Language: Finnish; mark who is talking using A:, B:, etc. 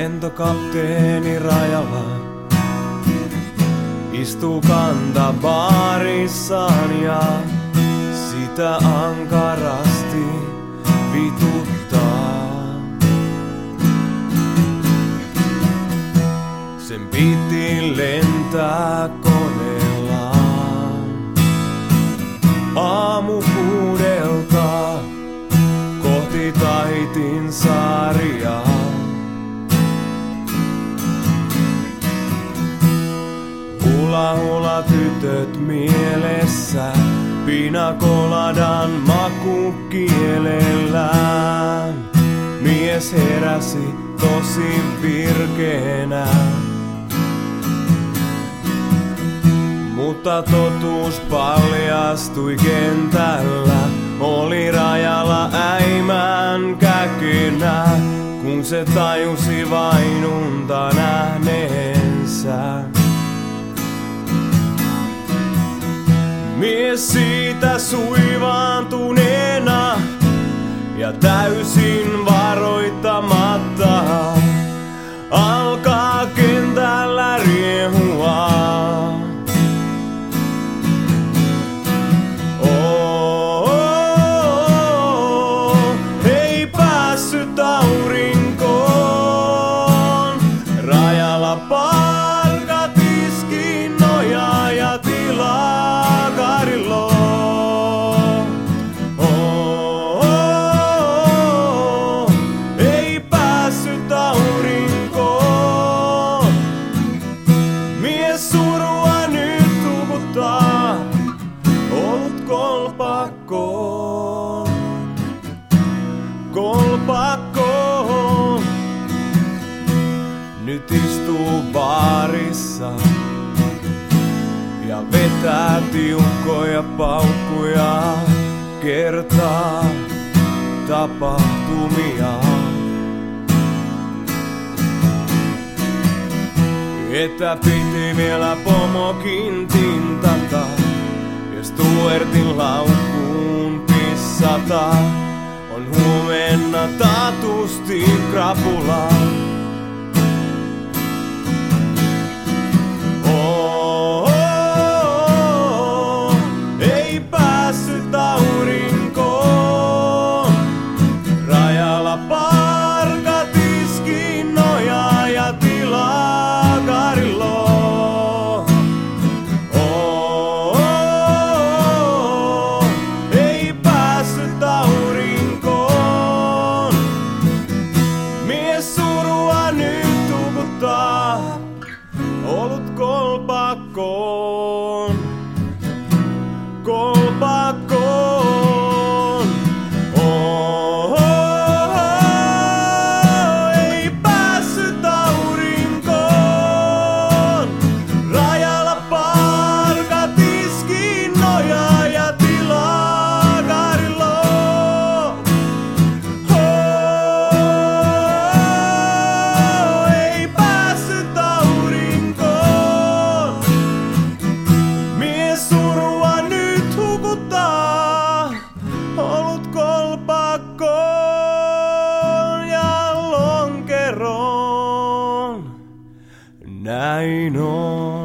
A: Lentokapteeni rajalla istuu kantabaarissaan ja sitä ankarasti vituttaa. Sen piti lentää koneellaan aamu 6:00 kohti Tahitin saaria. Hula tytöt mielessä, pinakoladan maku kielellään. Mies heräsi tosi virkeänä, mutta totuus paljastui kentällä. Oli rajalla äimän käkynä, kun se tajusi vain unta nähneensä. Mies siitä suivaantuneena ja täysin varoittamatta alkaa kentällä riehua. Ei päässyt aurinkoon, rajalla palkat iski nojaa ja tilaa. Ei päässyt aurinkoon. Mies surua nyt tuvuttaa olut kolpakkoon. Kolpakkoon. Nyt istuu baarissa ja vetää tiukkoja paukkuja, kertaa tapahtumia. Että piti vielä pomokin tintata ja Stuartin laukkuun pissata. On huomenna taatusti krapula. Ei päässyt aurinkoon, rajalla parkat iski nojaa ja tilaa karilloon. Ei päässyt aurinkoon, mies surua nyt tuvuttaa olut kolpakkoon. Kolpakkoon. Ei päässyt aurinkoon, rajalla palkat iski nojaa ja tilaa karilloon. Ei päässyt aurinkoon, mies surua nyt hukuttaa olut kolpakkoon ja lonkeroon. Näin on.